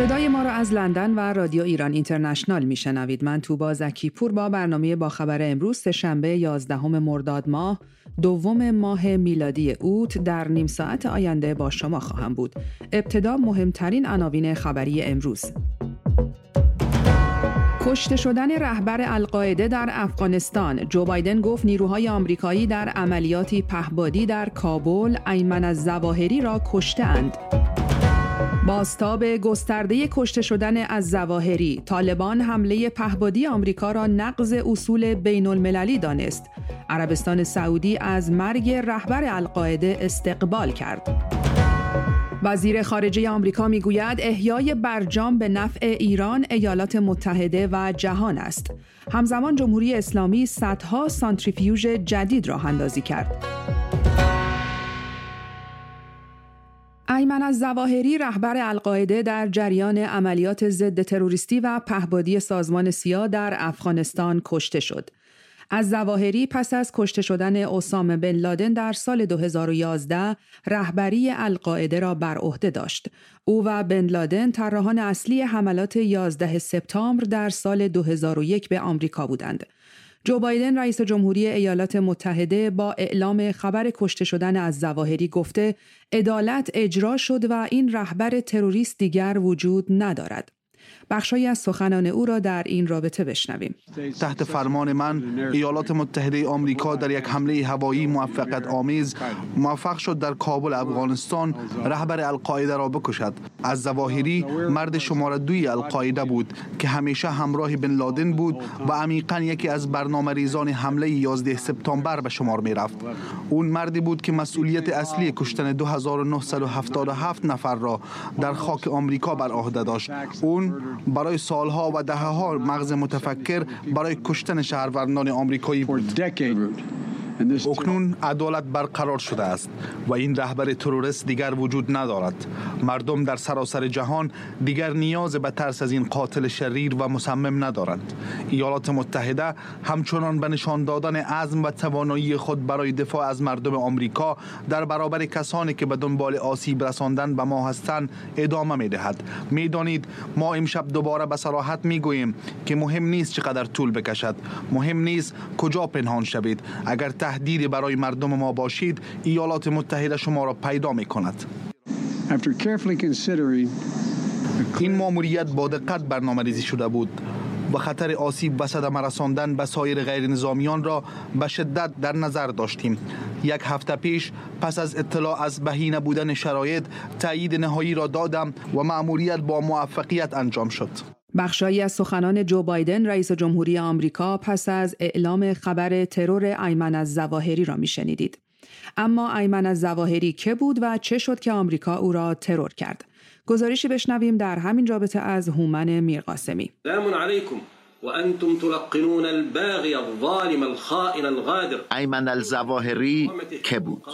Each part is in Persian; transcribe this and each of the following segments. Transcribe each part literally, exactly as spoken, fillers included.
صدای ما را از لندن و رادیو ایران اینترنشنال میشنوید. من توبا زکیپور با برنامه با خبر امروز سه‌شنبه یازدهم مرداد ماه دوم ماه میلادی اوت در نیم ساعت آینده با شما خواهم بود. ابتدا مهمترین عناوین خبری امروز. کشته شدن رهبر القاعده در افغانستان. جو بایدن گفت نیروهای آمریکایی در عملیاتی پهپادی در کابل ایمن الظواهری را کشته‌اند. بازتاب گسترده کشته شدن الظواهری. طالبان حمله پهپادی آمریکا را نقض اصول بین المللی دانست. عربستان سعودی از مرگ رهبر القاعده استقبال کرد. وزیر خارجه آمریکا میگوید احیای برجام به نفع ایران، ایالات متحده و جهان است. همزمان جمهوری اسلامی صدها سانتریفیوژ جدید راه اندازی کرد. ایمن الظواهری رهبر القاعده در جریان عملیات ضد تروریستی و پهپادی سازمان سیا در افغانستان کشته شد. الظواهری پس از کشته شدن اسامه بن لادن در سال دو هزار و یازده رهبری القاعده را بر عهده داشت. او و بن لادن طراحان اصلی حملات یازده سپتامبر در سال دو هزار و یک به آمریکا بودند. جو بایدن رئیس جمهوری ایالات متحده با اعلام خبر کشته شدن الظواهری گفته عدالت اجرا شد و این رهبر تروریست دیگر وجود ندارد. بخشی از سخنان او را در این رابطه بشنویم. تحت فرمان من ایالات متحده آمریکا در یک حمله هوایی موفقیت آمیز موفق شد در کابل افغانستان رهبر القاعده را بکشد. الظواهری مرد شماره دوی القاعده بود که همیشه همراه بن لادن بود و عمیقاً یکی از برنامه‌ریزان حمله یازده سپتامبر به شمار می رفت. اون مردی بود که مسئولیت اصلی کشتن دو هزار و نهصد و هفتاد و هفت نفر را در خاک آمریکا بر عهده داشت. اون برای سالها و دهه‌ها مغز متفکر برای کشتن شهروندان آمریکایی بود. اکنون عدالت برقرار شده است و این رهبر تروریست دیگر وجود ندارد. مردم در سراسر جهان دیگر نیاز به ترس از این قاتل شریر و مصمم ندارند. ایالات متحده همچنان به نشان دادن عزم و توانایی خود برای دفاع از مردم آمریکا در برابر کسانی که به دنبال آسیب رساندن به ما هستند ادامه می‌دهد. می‌دانید ما امشب دوباره به صراحت می‌گوییم که مهم نیست چقدر طول بکشد، مهم نیست کجا پنهان شوید. اگر تهدیدی برای مردم ما باشید، ایالات متحده شما را پیدا می کند. این ماموریت با دقت برنامه ریزی شده بود و خطر آسیب و صدمه رساندن به سایر غیر نظامیان را به شدت در نظر داشتیم. یک هفته پیش پس از اطلاع از بهینه بودن شرایط تایید نهایی را دادم و ماموریت با موفقیت انجام شد. بخشی از سخنان جو بایدن رئیس جمهوری آمریکا پس از اعلام خبر ترور ایمن الظواهری را میشنیدید. اما ایمن الظواهری که بود و چه شد که آمریکا او را ترور کرد؟ گزارشی بشنویم در همین رابطه از هومن میرقاسمی. سلام علیکم و انتم تلقنون الباغی الظالم الخائن الغادر. ایمن الظواهری که بود؟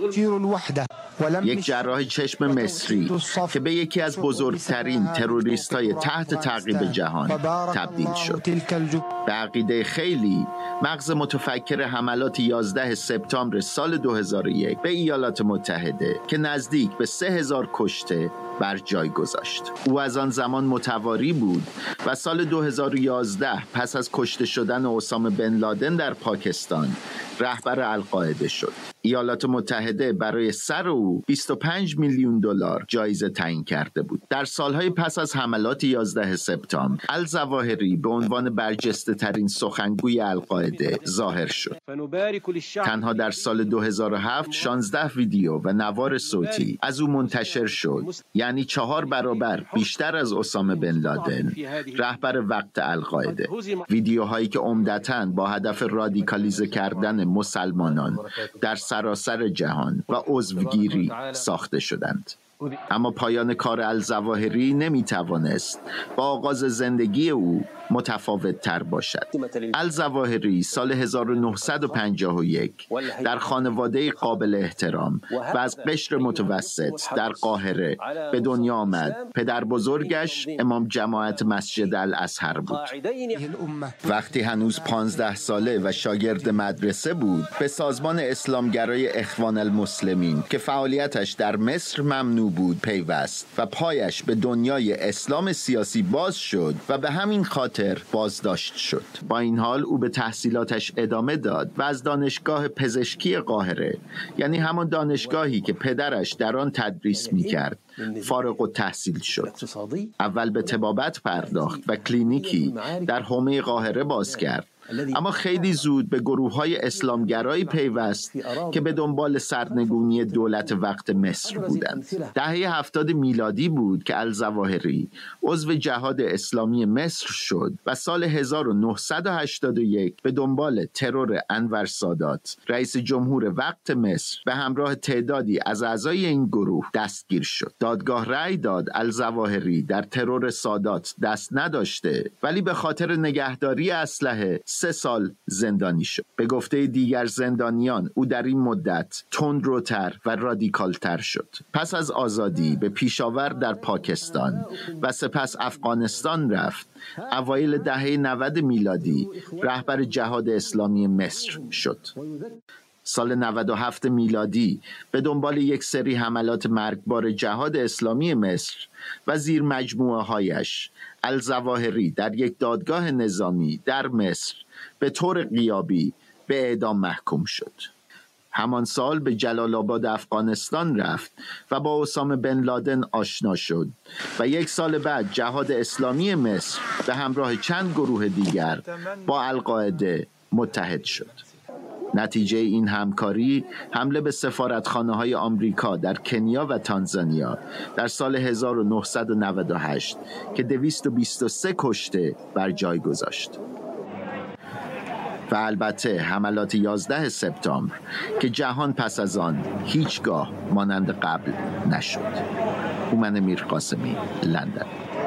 یک جراح چشم مصری که به یکی از بزرگترین تروریست‌های تحت تعقیب جهان تبدیل شد. به عقیده خیلی مغز متفکر حملات یازده سپتامبر سال دو هزار و یک به ایالات متحده که نزدیک به سه هزار کشته بر جای گذاشت. او از آن زمان متواری بود و سال دو هزار و یازده پس از کشته شدن اسامه بن لادن در پاکستان رهبر القاعده شد. ایالات متحده برای سر او بیست و پنج میلیون دلار جایزه تعیین کرده بود. در سالهای پس از حملات یازده سپتامبر الظواهری به عنوان برجسته ترین سخنگوی القاعده ظاهر شد. تنها در سال دو هزار و هفت شانزده ویدیو و نوار صوتی از او منتشر شد، یعنی چهار برابر بیشتر از اسامه بن لادن، رهبر وقت القاعده. ویدیوهایی که عمدتاً با هدف رادیکالیزه کردن مسلمانان در سراسر جهان و عضوگیری ساخته شدند. اما پایان کار الظواهری نمی توانست با آغاز زندگی او متفاوت تر باشد. الظواهری سال هزار و نهصد و پنجاه و یک در خانواده قابل احترام و از قشر متوسط در قاهره به دنیا آمد. پدر بزرگش امام جماعت مسجد الازهر بود. وقتی هنوز پانزده ساله و شاگرد مدرسه بود، به سازمان اسلامگرای اخوان المسلمین که فعالیتش در مصر ممنوع بود پیوست و پایش به دنیای اسلام سیاسی باز شد و به همین خاطر بازداشت شد. با این حال او به تحصیلاتش ادامه داد و از دانشگاه پزشکی قاهره، یعنی همان دانشگاهی که پدرش در آن تدریس می‌کرد، فارغ التحصیل شد. اول به طبابت پرداخت و کلینیکی در حومه قاهره باز کرد، اما خیلی زود به گروه‌های اسلامگرایی پیوست که به دنبال سرنگونی دولت وقت مصر بودند. دهه هفتاد میلادی بود که الظواهری عضو جهاد اسلامی مصر شد و سال هزار و نهصد و هشتاد و یک به دنبال ترور انور سادات، رئیس جمهور وقت مصر، به همراه تعدادی از اعضای این گروه دستگیر شد. دادگاه رأی داد الظواهری در ترور سادات دست نداشته، ولی به خاطر نگهداری اسلحه سه سال زندانی شد. به گفته دیگر زندانیان او در این مدت تندروتر و رادیکالتر شد. پس از آزادی به پیشاور در پاکستان و سپس افغانستان رفت. اوایل دهه نود میلادی رهبر جهاد اسلامی مصر شد. سال نود و هفت میلادی به دنبال یک سری حملات مرگبار جهاد اسلامی مصر و زیر مجموعه هایش، الظواهری در یک دادگاه نظامی در مصر به طور غیابی به اعدام محکوم شد. همان سال به جلال آباد افغانستان رفت و با اسامه بن لادن آشنا شد و یک سال بعد جهاد اسلامی مصر به همراه چند گروه دیگر با القاعده متحد شد. نتیجه این همکاری حمله به سفارتخانه‌های آمریکا در کنیا و تانزانیا در سال هزار و نهصد و نود و هشت که دویست و بیست و سه کشته بر جای گذاشت. و البته حملات یازده سپتامبر که جهان پس از آن هیچگاه مانند قبل نشد. هومن میرقاسمی، لندن.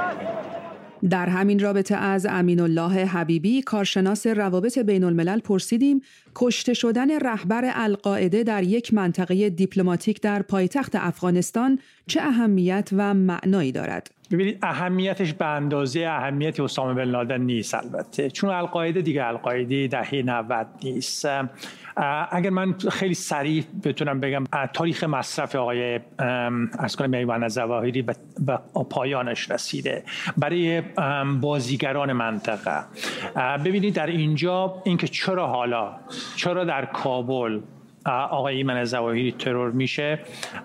در همین رابطه از امین الله حبیبی، کارشناس روابط بین الملل، پرسیدیم کشته شدن رهبر القاعده در یک منطقه دیپلماتیک در پایتخت افغانستان چه اهمیت و معنایی دارد؟ ببینید، اهمیتش به اندازه اهمیت اسامه بن لادن نیست البته، چون القاعده دیگه القاعده دهه نود نیست. اگر من خیلی سریع بتونم بگم، تاریخ مصرف آقای اسکان میوان ظواهری به پایانش رسیده برای بازیگران منطقه. ببینید در اینجا اینکه چرا حالا چرا در کابل آقای ایمن ظواهری ترور میشه،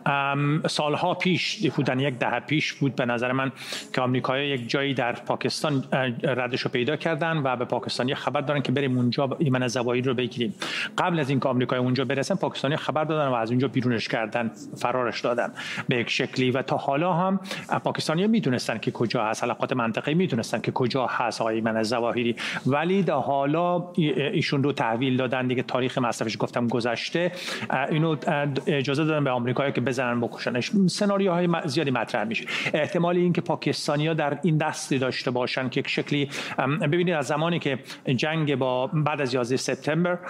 سالها پیش بودن، یک دهه پیش بود به نظر من که آمریکایی‌ها یک جایی در پاکستان ردش رو پیدا کردن و به پاکستانی خبر دادن که بریم اونجا ایمن ظواهری رو بگیریم. قبل از اینکه آمریکایی اونجا برسن، پاکستانی خبر دادن و از اونجا بیرونش کردن، فرارش دادن به یک شکلی. و تا حالا هم پاکستانی‌ها میدونستن که کجا هست، حلقات منطقه‌ای میدونستن که کجا هست آقای ایمن ظواهری، ولی تا حالا ایشون رو تحویل دادن دیگه. تاریخ مصرفش گفتم گذشته، اینو اجازه دادن به آمریکایی‌ها که بزنن بکشنش. سناریوهای زیادی مطرح میشه. احتمال این که پاکستانی‌ها در این دستی داشته باشن که یک شکلی، ببینید از زمانی که جنگ با بعد از یازده سپتامبر،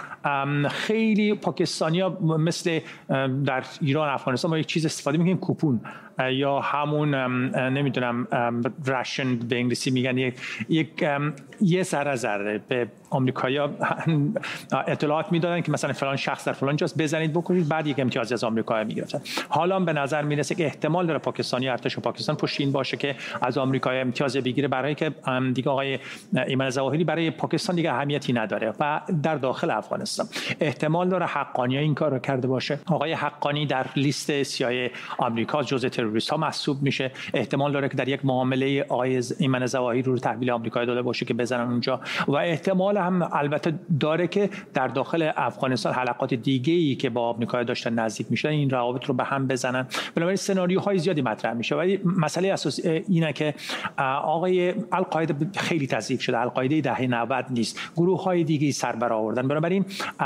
خیلی پاکستانی‌ها مثل در ایران، افغانستان، ما یک چیز استفاده می‌کنیم، کوپون یا همون نمیدونم راشن به انگلیسی میگن، یک یک یه ذره ذره به آمریکایی‌ها اطلاعات میدادن که مثلا فلان شخص در فلان جاست، بزنید بکنید، بعد یک امتیازی از آمریکا میگرفتن. حالا به نظر میرسه که احتمال داره پاکستانی، ارتش پاکستان پشت این باشه که از آمریکا امتیاز بگیره، برای که دیگه آقای ایمن ظواهری برای پاکستان دیگه اهمیتی نداره. و در داخل افغانستان احتمال داره حقانی این کارو کرده باشه. آقای حقانی در لیست سیای آمریکا جزء تروریست ها محسوب میشه. احتمال داره که در یک معامله آقای ایمن ظواهری رو تحویل آمریکا داده باشه که بزنن اونجا. و احتمال هم البته داره که در داخل افغانستان حلقات دیگه‌ای که با آمریکا داشتن نزدیک میشن این روابط رو به هم بزنن. بنابراین سناریوهای زیادی مطرح میشه. ولی مسئله اساسی اینه که آقای القاعده خیلی تضعیف شده. القاعده دهه نود نیست. گروه‌های دیگه‌ای سر برآوردن. بنابراین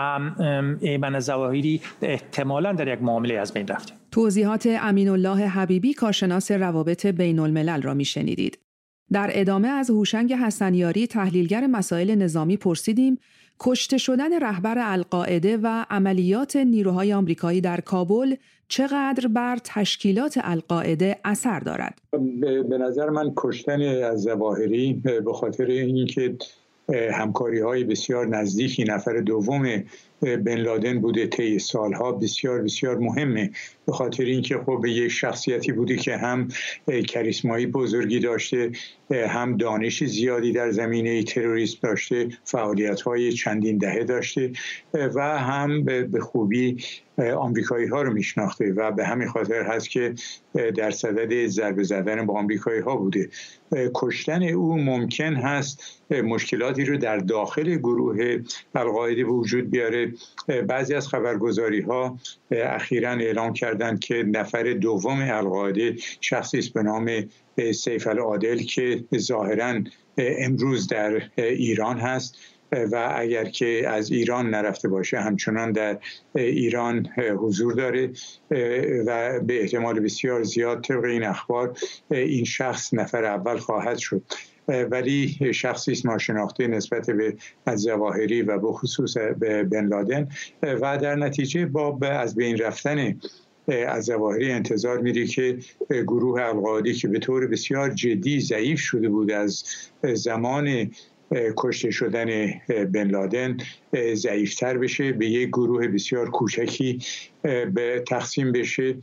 ایمن ظواهری احتمالاً در یک معامله از بین رفته. توضیحات امین الله حبیبی، کارشناس روابط بین الملل را میشنیدید. در ادامه از هوشنگ حسنیاری تحلیلگر مسائل نظامی پرسیدیم کشته شدن رهبر القاعده و عملیات نیروهای آمریکایی در کابل چقدر بر تشکیلات القاعده اثر دارد؟ به نظر من کشتن الظواهری به خاطر اینکه همکاری‌های بسیار نزدیکی نفر دوم بن لادن بوده طی سالها بسیار بسیار مهمه، به خاطر اینکه خب یک شخصیتی بوده که هم کریسمایی بزرگی داشته، هم دانش زیادی در زمینه تروریسم داشته، فعالیت‌های چندین دهه داشته و هم به خوبی آمریکایی ها رو میشناخته و به همین خاطر هست که در صدد ضربه زدن با آمریکایی ها بوده. کشتن او ممکن هست مشکلاتی رو در داخل گروه القاعده به وجود بیاره. بعضی از خبرگزاری ها اخیراً اعلام کردند که نفر دوم القاعده شخصی است به نام سیف العادل که ظاهراً امروز در ایران هست و اگر که از ایران نرفته باشه همچنان در ایران حضور داره و به احتمال بسیار زیاد طبق این اخبار این شخص نفر اول خواهد شد، ولی شخصی است ناشناخته نسبت به الظواهری و به خصوص به بن لادن و در نتیجه با از بین رفتن الظواهری انتظار میره که گروه القاعده که به طور بسیار جدی ضعیف شده بود از زمان کشته شدن بن لادن ضعیفتر بشه، به یک گروه بسیار کوچکی به تقسیم بشه،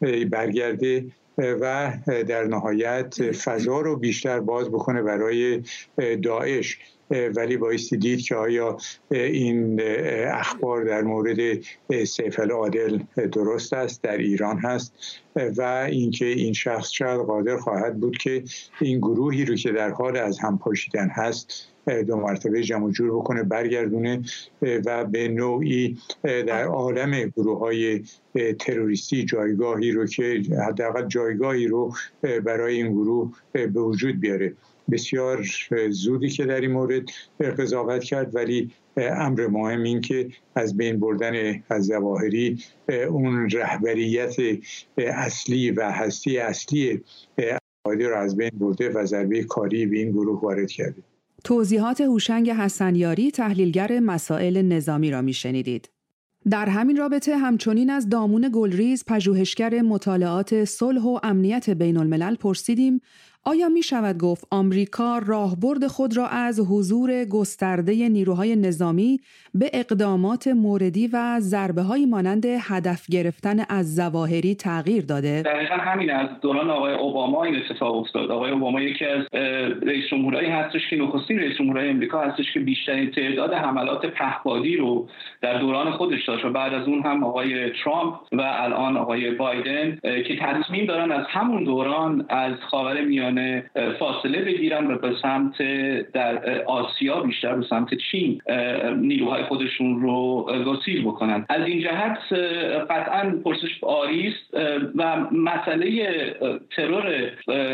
برگرده و در نهایت فضا رو بیشتر باز بکنه برای داعش. ولی بایستی دید که آیا این اخبار در مورد سیف العادل درست است، در ایران هست و اینکه این شخص شاید قادر خواهد بود که این گروهی رو که در حال از هم پاشیدن هست دو مرتبه جمع جور بکنه، برگردونه و به نوعی در عالم گروه‌های تروریستی جایگاهی رو که حداقل جایگاهی رو برای این گروه به وجود بیاره. بسیار زودی که در این مورد قضاوت کرد، ولی امر مهم این که از بین بردن الظواهری اون رهبریت اصلی و هستی اصلی القاعده رو از بین برده و ضربه کاری به این گروه وارد کرده. توضیحات هوشنگ حسنیاری تحلیلگر مسائل نظامی را میشنیدید. در همین رابطه همچنین از دامون گلریز پژوهشگر مطالعات صلح و امنیت بین الملل پرسیدیم آیا می شود گفت آمریکا راهبرد خود را از حضور گسترده نیروهای نظامی به اقدامات موردی و ضربه‌های مانند هدف گرفتن از الظواهری تغییر داده؟ دقیقاً همین از دوران آقای اوباما این اتفاق افتاد. آقای اوباما یکی از رئیس جمهورایی هستش که نخستین رئیس جمهورای آمریکا هستش که بیشترین تعداد حملات پهپادی رو در دوران خودش داشت و بعد از اون هم آقای ترامپ و الان آقای بایدن که تصمیم دارن از همون دوران از خاورمیانه فاصله بگیرن و به سمت در آسیا بیشتر به سمت چین نیروهای خودشون رو گسیل بکنن. از این جهت قطعاً پرسش آری است و مسئله ترور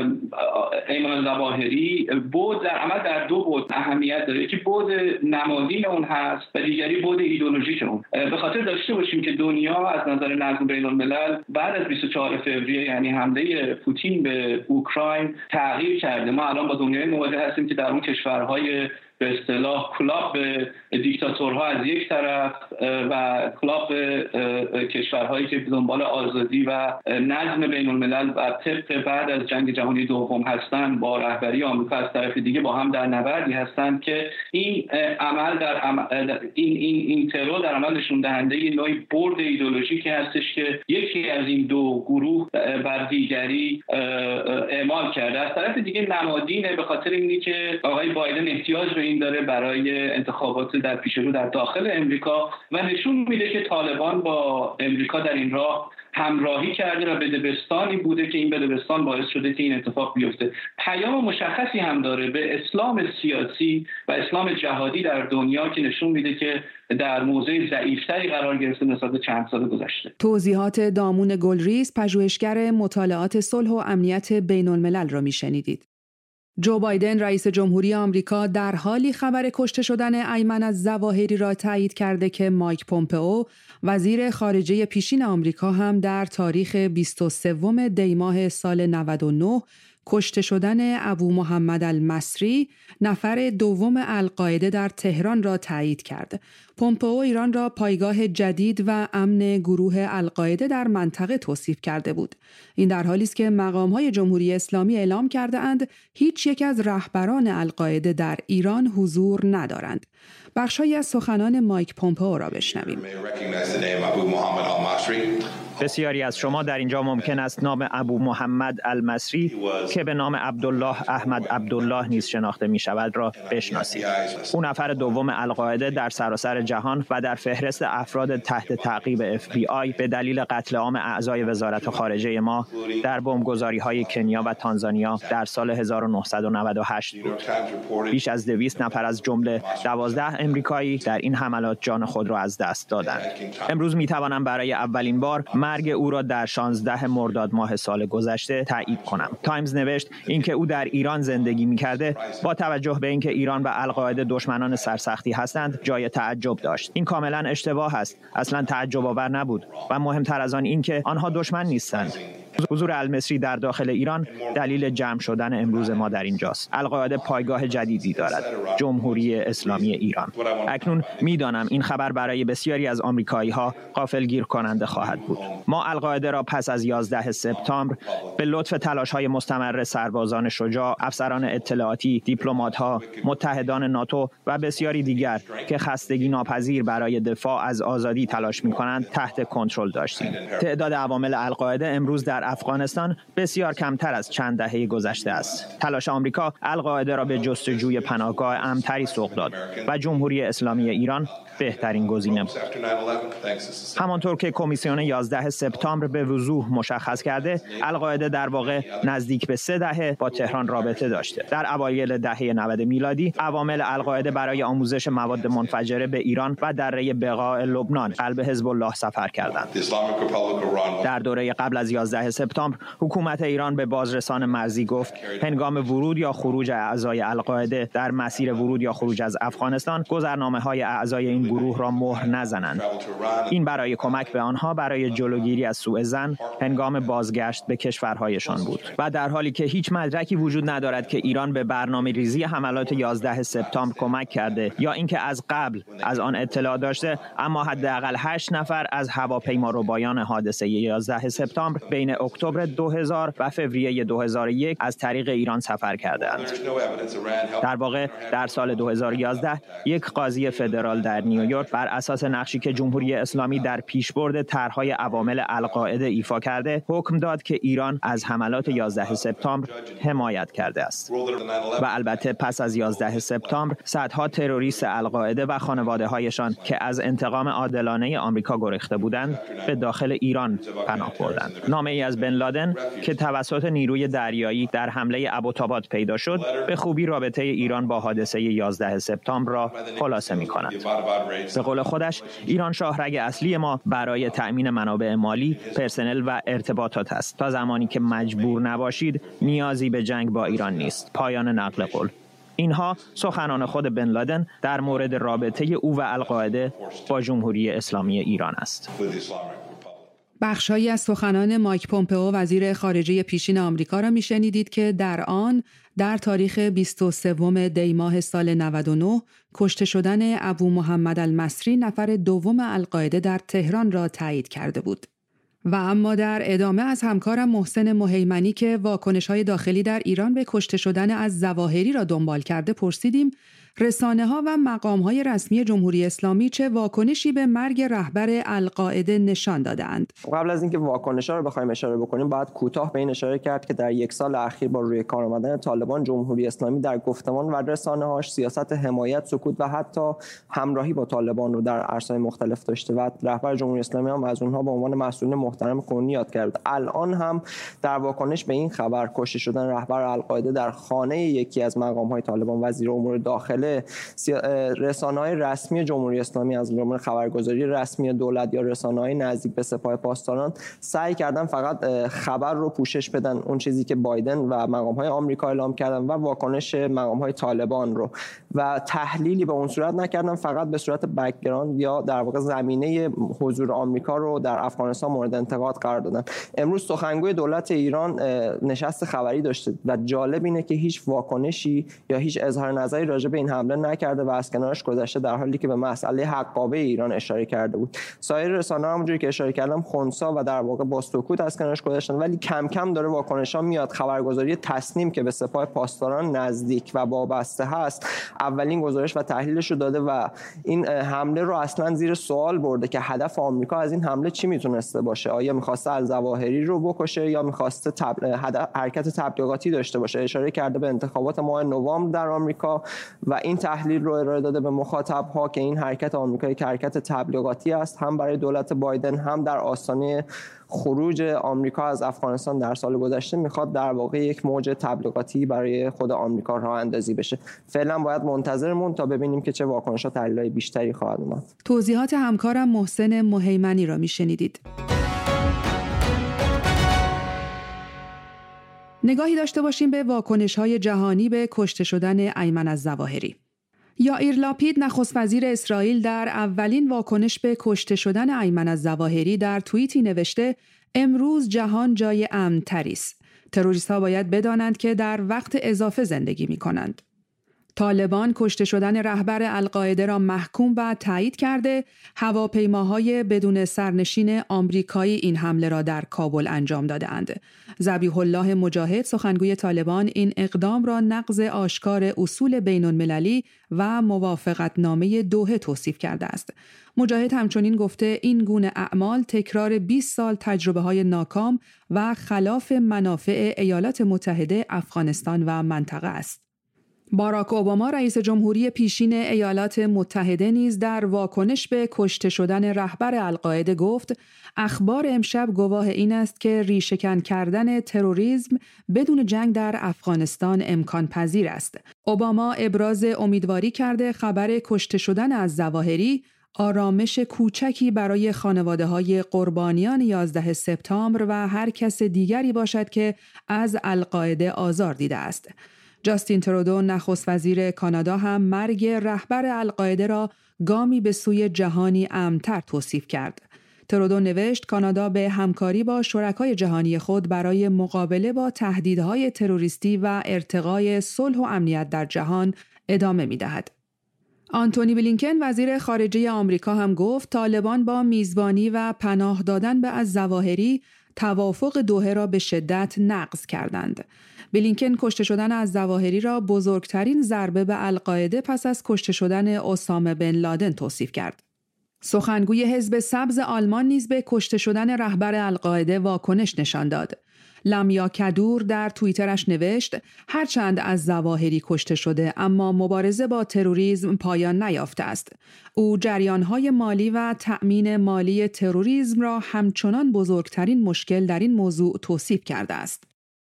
ایمان الظواهری بود در عمل در دو بود اهمیت داره، یکی بود نمادین اون هست و دیگری بود ایدئولوژیک اون. به خاطر داشته باشیم که دنیا از نظر نظم بین الملل بعد از بیست و چهارم فوریه یعنی حمله پوتین به اوکراین تغییر کرده. ما الان با دنیای مواجه هستیم که در اون کشورهای به اصطلاح کلاب دیکتاتورها از یک طرف و کلاب کشورهایی که دنبال آزادی و نظم بین الملل و طبق بعد از جنگ جهانی دوم هستند با رهبری آمریکا از طرف دیگه با هم در نبردی هستند که این عمل در عمل این این این ترور در عمل نشون دهنده نوعی برد ایدئولوژیکی هستش که یکی از این دو گروه بر دیگری اعمال کرده. از طرف دیگه نمادینه به خاطر اینی که آقای بایدن احتیاج به این داره برای انتخابات در پیش رو در داخل امریکا و نشون میده که طالبان با امریکا در این راه همراهی کرده و بدبستانی بوده که این بدبستان باعث شده که این اتفاق بیفته. پیام مشخصی هم داره به اسلام سیاسی و اسلام جهادی در دنیا که نشون میده که در موضع ضعیفتری قرار گرفته نسبت به چند سال گذشته. توضیحات دامون گلریز پژوهشگر مطالعات صلح و امنیت بین الملل را میشنیدید. جو بایدن رئیس جمهوری آمریکا در حالی خبر کشته شدن ایمن الظواهری را تایید کرده که مایک پومپئو وزیر خارجه پیشین آمریکا هم در تاریخ بیست و سوم دی ماه سال نود و نه کشته شدن ابو محمد المصری، نفر دوم القاعده در تهران را تایید کرد. پومپئو ایران را پایگاه جدید و امن گروه القاعده در منطقه توصیف کرده بود. این در حالی است که مقام‌های جمهوری اسلامی اعلام کرده اند هیچ یک از رهبران القاعده در ایران حضور ندارند. بخش‌هایی از سخنان مایک پومپئو را بشنویم. بسیاری از شما در اینجا ممکن است نام ابو محمد المصری که به نام عبدالله احمد عبدالله نیز شناخته می شود را بشناسید. او نفر دوم القاعده در سراسر جهان و در فهرست افراد تحت تعقیب اف بی آی به دلیل قتل عام اعضای وزارت خارجه ما در بمبگذاری‌های کنیا و تانزانیا در سال هزار و نهصد و نود و هشت بود. بیش از دویست نفر از جمله دوازده امریکایی در این حملات جان خود را از دست دادند. امروز می توانم برای اولین بار مرگ او را در شانزده مرداد ماه سال گذشته تایید کنم. تایمز نوشت اینکه او در ایران زندگی می‌کرده با توجه به اینکه ایران و القاعده دشمنان سرسختی هستند جای تعجب داشت. این کاملا اشتباه است. اصلا تعجب آور نبود و مهمتر از آن اینکه آنها دشمن نیستند. حضور المصری در داخل ایران دلیل جمع شدن امروز ما در اینجاست. القاعده پایگاه جدیدی دارد، جمهوری اسلامی ایران. اکنون میدانم این خبر برای بسیاری از آمریکایی‌ها غافلگیر کننده خواهد بود. ما القاعده را پس از یازده سپتامبر به لطف تلاش‌های مستمر سربازان شجاع، افسران اطلاعاتی، دیپلمات‌ها، متحدان ناتو و بسیاری دیگر که خستگی ناپذیر برای دفاع از آزادی تلاش می‌کنند تحت کنترل داشتیم. تعداد عوامل القاعده امروز در افغانستان بسیار کمتر از چند دهه گذشته است. تلاش آمریکا القاعده را به جستجوی پناهگاه امن‌تری سوق داد و جمهوری اسلامی ایران بهترین گزینه بود. همانطور که کمیسیون یازده سپتامبر به وضوح مشخص کرده، القاعده در واقع نزدیک به سه دهه با تهران رابطه داشته. در اوایل دهه نود میلادی، عوامل القاعده برای آموزش مواد منفجره به ایران و دره بقاع لبنان، قلب حزب الله سفر کردند. در دوره قبل از یازده سپتامبر، حکومت ایران به بازرسان مرزی گفت هنگام ورود یا خروج اعضای القاعده در مسیر ورود یا خروج از افغانستان، گذرنامه‌های اعضای این گروه را مهر نزنند. این برای کمک به آنها برای جلوگیری از سوء ظن هنگام بازگشت به کشورهایشان بود. و در حالی که هیچ مدرکی وجود ندارد که ایران به برنامه‌ریزی حملات یازده سپتامبر کمک کرده یا اینکه از قبل از آن اطلاع داشته، اما حداقل هشت نفر از هواپیماربایان حادثه یازده سپتامبر بین اکتبر دو هزار و فوریه دو هزار و یک از طریق ایران سفر کردند. در واقع در سال دو هزار و یازده یک قاضی فدرال در نیویورک بر اساس نقشی که جمهوری اسلامی در پیشبرد طرح‌های عوامل القاعده ایفا کرده، حکم داد که ایران از حملات یازده سپتامبر حمایت کرده است. و البته پس از یازده سپتامبر صدها تروریست القاعده و خانواده‌هایشان که از انتقام عادلانه آمریکا گریخته بودند به داخل ایران پناه بردند. نامه‌ای از بن لادن که توسط نیروی دریایی در حمله ابوتاباد پیدا شد، به خوبی رابطه ایران با حادثه یازده سپتامبر را خلاصه می‌کند. به قول خودش، ایران شاهرگ اصلی ما برای تأمین منابع مالی، پرسنل و ارتباطات است. تا زمانی که مجبور نباشید، نیازی به جنگ با ایران نیست. پایان نقل قول. اینها سخنان خود بن لادن در مورد رابطه او و القاعده با جمهوری اسلامی ایران است. بخش‌هایی از سخنان مایک پومپئو وزیر خارجه پیشین آمریکا را می‌شنیدید که در آن در تاریخ بیست و سوم دی ماه سال نود و نه کشته شدن ابو محمد المصری نفر دوم القاعده در تهران را تایید کرده بود. و اما در ادامه از همکارم محسن مهیمنی که واکنش‌های داخلی در ایران به کشته شدن از ظواهری را دنبال کرده پرسیدیم رسانه‌ها و مقام‌های رسمی جمهوری اسلامی چه واکنشی به مرگ رهبر القاعده نشان داده‌اند. قبل از اینکه واکنش‌ها رو بخوایم اشاره بکنیم، باید کوتاه به این اشاره کرد که در یک سال اخیر با روی کار آمدن طالبان، جمهوری اسلامی در گفتمان و رسانه‌هاش سیاست حمایت، سکوت و حتی همراهی با طالبان رو در عرصه‌های مختلف داشته و رهبر جمهوری اسلامی هم از اونها به عنوان مسئولین محترم کنونی یاد کرد. الان هم در واکنش به این خبر کشته شدن رهبر القاعده در خانه یکی از مقام‌های طالبان، وزیر امور داخله حمله رسانه‌های رسمی جمهوری اسلامی از جمله خبرگزاری رسمی دولت یا رسانه‌های نزدیک به سپاه پاسداران سعی کردن فقط خبر رو پوشش بدن، اون چیزی که بایدن و مقام‌های آمریکا اعلام کردن و واکنش مقام‌های طالبان رو، و تحلیلی به اون صورت نکردن، فقط به صورت بک‌گراند یا در واقع زمینه حضور آمریکا رو در افغانستان مورد انتقاد قرار دادن. امروز سخنگوی دولت ایران نشست خبری داشته و جالب اینه که هیچ واکنشی یا هیچ اظهار نظری راجع به این حمله نکرده و از کنارش گذشته، در حالی که به مسئله حقابه ایران اشاره کرده بود. سایر رسانه‌ها همونجوری که اشاره کردم خنثی و در واقع با سکوت از کنارش گذاشتن، ولی کم کم داره واکنش‌ها میاد. خبرگزاری تصنیم که به سپاه پاسداران نزدیک و وابسته هست اولین گزارش و تحلیلش رو داده و این حمله رو اصلا زیر سوال برده که هدف آمریکا از این حمله چی میتونسته باشه. آیا می‌خواسته الظواهری رو بکشه یا می‌خواسته تبل... حرکت تبلیغاتی داشته باشه. اشاره کرده به انتخابات ماه نوامبر در آمریکا و این تحلیل رو ارائه داده به مخاطب‌ها که این حرکت آمریکایی که حرکت تبلیغاتی است، هم برای دولت بایدن هم در آستانه خروج آمریکا از افغانستان در سال گذشته میخواد در واقع یک موج تبلیغاتی برای خود آمریکا راه اندازی بشه. فعلا باید منتظرمون تا ببینیم که چه واکنش‌ها تحلیل‌های بیشتری خواهد اومد. توضیحات همکارم محسن مهیمنی را میشنیدید. نگاهی داشته باشیم به واکنش‌های جهانی به کشته شدن ایمن الظواهری. یائیر لاپید نخست وزیر اسرائیل در اولین واکنش به کشته شدن ایمن الظواهری در توییتی نوشته امروز جهان جای امن‌تری است. تروریست‌ها باید بدانند که در وقت اضافه زندگی می‌کنند. طالبان کشته شدن رهبر القاعده را محکوم و تایید کرده، هواپیماهای بدون سرنشین آمریکایی این حمله را در کابل انجام داده‌اند. ذبیح الله مجاهد سخنگوی طالبان این اقدام را نقض آشکار اصول بین‌المللی و موافقتنامه دوحه توصیف کرده است. مجاهد همچنین گفته این گونه اعمال تکرار بیست سال تجربه‌های ناکام و خلاف منافع ایالات متحده افغانستان و منطقه است. باراک اوباما رئیس جمهوری پیشین ایالات متحده نیز در واکنش به کشته شدن رهبر القاعده گفت اخبار امشب گواه این است که ریشه‌کن کردن تروریسم بدون جنگ در افغانستان امکان پذیر است. اوباما ابراز امیدواری کرده خبر کشته شدن الظواهری آرامش کوچکی برای خانواده‌های قربانیان یازده سپتامبر و هر کس دیگری باشد که از القاعده آزار دیده است. جاستین ترودو نخست وزیر کانادا هم مرگ رهبر القاعده را گامی به سوی جهانی امن‌تر توصیف کرد. ترودو نوشت کانادا به همکاری با شرکای جهانی خود برای مقابله با تهدیدهای تروریستی و ارتقای صلح و امنیت در جهان ادامه می‌دهد. آنتونی بلینکن وزیر خارجه آمریکا هم گفت طالبان با میزبانی و پناه دادن به الظواهری توافق دوحه را به شدت نقض کردند. بلینکن کشته شدن الظواهری را بزرگترین ضربه به القاعده پس از کشته شدن اسامه بن لادن توصیف کرد. سخنگوی حزب سبز آلمان نیز به کشته شدن رهبر القاعده واکنش نشان داد. لمیا کدور در توییترش نوشت هرچند الظواهری کشته شده اما مبارزه با تروریسم پایان نیافته است. او جریان‌های مالی و تأمین مالی تروریسم را همچنان بزرگترین مشکل در این موضوع توصیف کرده است.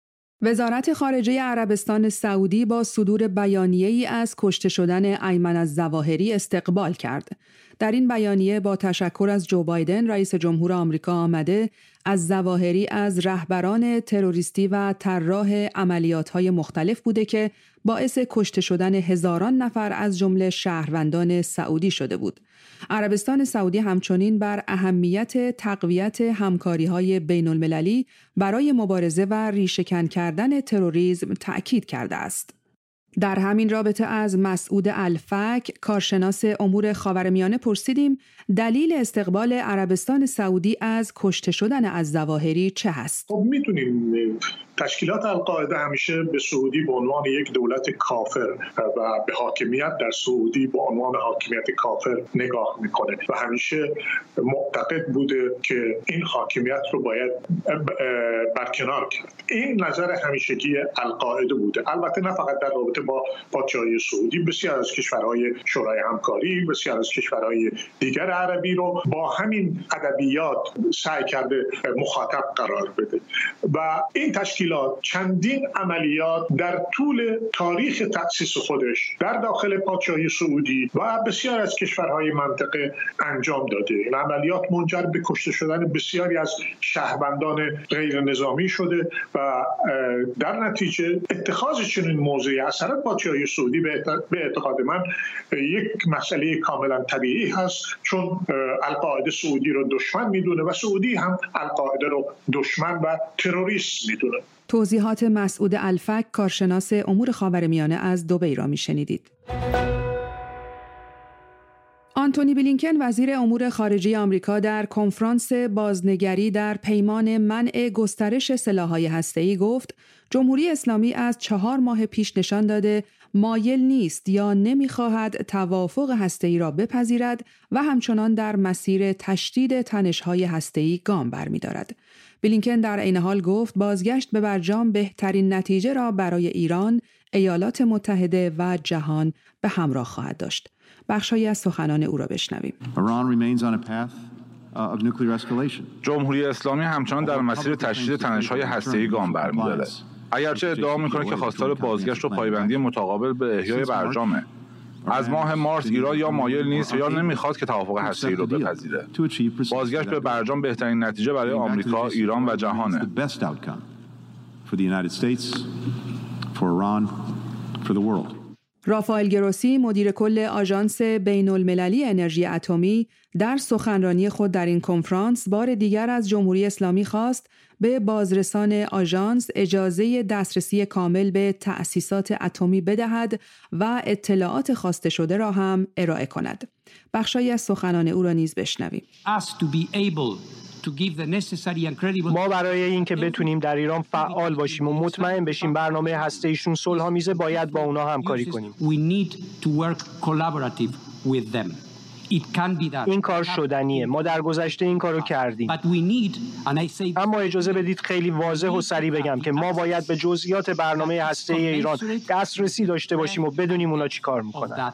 وزارت خارجه عربستان سعودی با صدور بیانیه‌ای از کشته شدن ایمن الظواهری استقبال کرد. در این بیانیه با تشکر از جو بایدن رئیس جمهور آمریکا آمده الظواهری از رهبران تروریستی و طراح عملیات‌های مختلف بوده که باعث کشته شدن هزاران نفر از جمله شهروندان سعودی شده بود. عربستان سعودی همچنین بر اهمیت تقویت همکاری‌های بین‌المللی برای مبارزه و ریشه‌کن کردن تروریسم تأکید کرده است. در همین رابطه از مسعود الفک کارشناس امور خاورمیانه پرسیدیم دلیل استقبال عربستان سعودی از کشته شدن الظواهری چه هست؟ خب میدونیم تشکیلات القاعده همیشه به سعودی به عنوان یک دولت کافر و به حاکمیت در سعودی به عنوان حاکمیت کافر نگاه میکنه و همیشه معتقد بوده که این حاکمیت رو باید برکنار کرد. این نظر همیشگی القاعده بوده. البته نه فقط در رابطه با پادشاهی سعودی بسیار از کشورهای شورای همکاری، بسیار از کشورهای دیگر عربی رو با همین ادبیات سعی کرده مخاطب قرار بده و این تشکیلات چندین عملیات در طول تاریخ تأسیس خودش در داخل پادشاهی سعودی و بسیار از کشورهای منطقه انجام داده. این عملیات منجر به کشته شدن بسیاری از شهروندان غیر نظامی شده و در نتیجه اتخاذ چنین موضعی اثرات پادشاهی سعودی به اعتقاد من یک مسئله کاملا طبیعی هست، چون القاعده سعودی رو دشمن میدونه و سعودی هم القاعده رو دشمن و تروریست میدونه. توضیحات مسعود الفک، کارشناس امور خاورمیانه از دبی را میشنیدید. آنتونی بلینکن وزیر امور خارجه آمریکا در کنفرانس بازنگری در پیمان منع گسترش سلاح‌های هسته‌ای گفت جمهوری اسلامی از چهار ماه پیش نشان داده مایل نیست یا نمی‌خواهد توافق هسته‌ای را بپذیرد و همچنان در مسیر تشدید تنش‌های هسته‌ای گام برمی‌دارد. بلینکن در عین حال گفت بازگشت به برجام بهترین نتیجه را برای ایران، ایالات متحده و جهان به همراه خواهد داشت. بخشی از سخنان او را بشنویم. جمهوری اسلامی همچنان در مسیر تشدید تنش‌های هسته‌ای گام برمی‌دارد. اگرچه ادعا می‌کنه که خواستار بازگشت و پایبندی متقابل به احیای برجامه. از ماه مارس ایران یا مایل نیست یا نمی‌خواد که توافق هسته‌ای را بپذیره. بازگشت به برجام بهترین نتیجه برای آمریکا، ایران و جهانه. رافائل گروسی، مدیر کل آژانس بین‌المللی انرژی اتمی، در سخنرانی خود در این کنفرانس بار دیگر از جمهوری اسلامی خواست به بازرسان آژانس اجازه دسترسی کامل به تأسیسات اتمی بدهد و اطلاعات خواسته شده را هم ارائه کند. بخشی از سخنان او را نیز بشنویم. ما برای اینکه بتونیم در ایران فعال باشیم و مطمئن بشیم برنامه هسته‌ایشون صلح‌آمیزه باید با اونا همکاری کنیم. این کار شدنیه. ما در گذشته این کارو کردیم. اما اجازه بدید خیلی واضح و سریع بگم که ما باید به جزئیات برنامه هسته‌ای ایران دسترسی داشته باشیم و بدونیم اونا چی کار میکنن.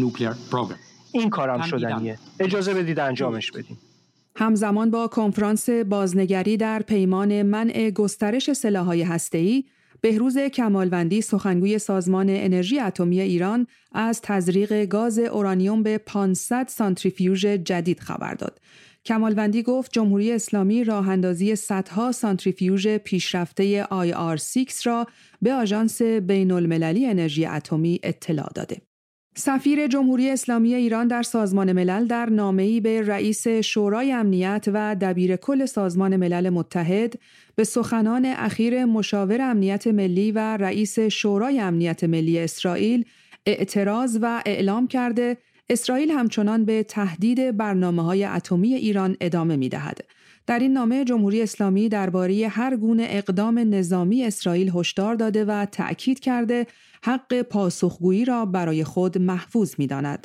این کارم شدنیه. اجازه بدید انجامش بدیم. همزمان با کنفرانس بازنگری در پیمان منع گسترش سلاح‌های هسته‌ای، بهروز کمالوندی، سخنگوی سازمان انرژی اتمی ایران، از تزریق گاز اورانیوم به پانصد سانتریفیوژ جدید خبر داد. کمالوندی گفت جمهوری اسلامی راه اندازی صدها سانتریفیوژ پیشرفته آی آر شش را به آژانس بین‌المللی انرژی اتمی اطلاع داده. سفیر جمهوری اسلامی ایران در سازمان ملل در نامه‌ای به رئیس شورای امنیت و دبیر کل سازمان ملل متحد به سخنان اخیر مشاور امنیت ملی و رئیس شورای امنیت ملی اسرائیل اعتراض و اعلام کرده اسرائیل همچنان به تهدید برنامه‌های اتمی ایران ادامه می‌دهد. در این نامه جمهوری اسلامی درباره هر گونه اقدام نظامی اسرائیل هشدار داده و تأکید کرده حق پاسخگویی را برای خود محفوظ می‌داند.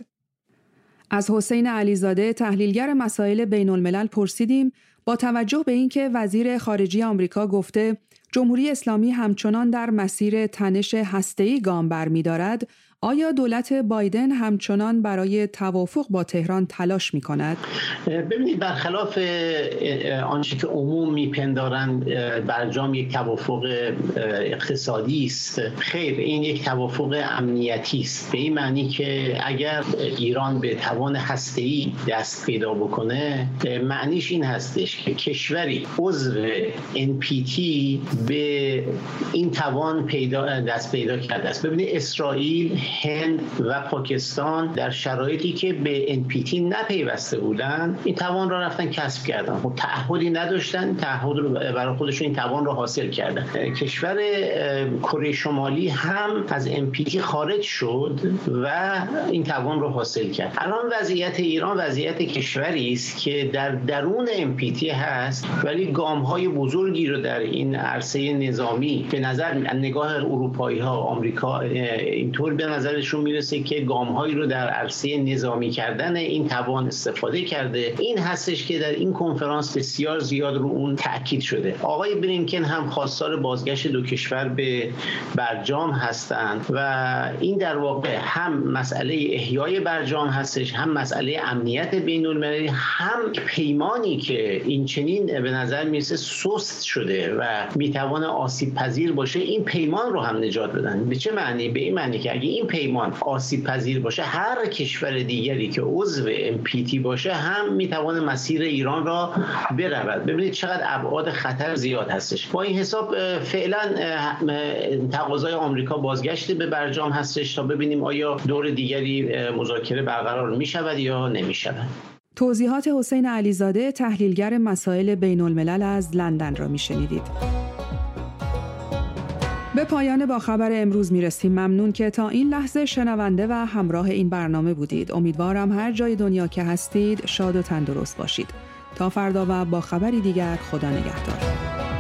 از حسین علیزاده، تحلیلگر مسائل بین الملل، پرسیدیم با توجه به اینکه وزیر خارجه آمریکا گفته جمهوری اسلامی همچنان در مسیر تنش هسته‌ای گام برمی‌دارد، آیا دولت بایدن همچنان برای توافق با تهران تلاش می‌کند؟ ببینید، برخلاف آنچه که عموم می‌پندارند برجام یک توافق اقتصادی است، خیر، این یک توافق امنیتی است، به این معنی که اگر ایران به توان هسته‌ای دست پیدا بکنه، معنیش این هستش که کشوری عضو ان پی تی به این توان پیدا دست پیدا کرده است. ببینید، اسرائیل، هند و پاکستان در شرایطی که به ان پی تی نپیوسته بودن این توان را رفتن کسب کردن. خب تعهدی نداشتن، تعهد رو برای خودشون این توان رو حاصل کردن. کشور کره شمالی هم از ان پی تی خارج شد و این توان رو حاصل کرد. الان وضعیت ایران وضعیت کشوری است که در درون ان پی تی هست، ولی گام‌های بزرگی رو در این عرصه نظامی به نظر نگاه اروپایی‌ها، آمریکا اینطور به نظرشون میرسه که گام‌هایی رو در عرصه نظامی کردن این توان استفاده کرده. این هستش که در این کنفرانس بسیار زیاد رو اون تاکید شده. آقای بلینکن هم خواستار بازگشت دو کشور به برجام هستند و این در واقع هم مسئله احیای برجام هستش، هم مسئله امنیت بین‌المللی، هم پیمانی که این چنین به نظر میرسه سست شده و میتوانه آسیب پذیر باشه، این پیمان رو هم نجات بدن. به چه معنی؟ به این معنی که اگه این پیمان آسیب پذیر باشه، هر کشور دیگری که عضو ام پی تی باشه هم میتوانه مسیر ایران را برود. ببینید چقدر ابعاد خطر زیاد هستش. با این حساب فعلا تقاضای آمریکا بازگشت به برجام هستش تا ببینیم آیا دور دیگری مذاکره برقرار می شود یا نمی شود. توضیحات حسین علیزاده، تحلیلگر مسائل بین الملل از لندن را می شنیدید. به پایان با خبر امروز می رسیم. ممنون که تا این لحظه شنونده و همراه این برنامه بودید. امیدوارم هر جای دنیا که هستید شاد و تندرست باشید. تا فردا و با خبری دیگر، خدا نگهدار.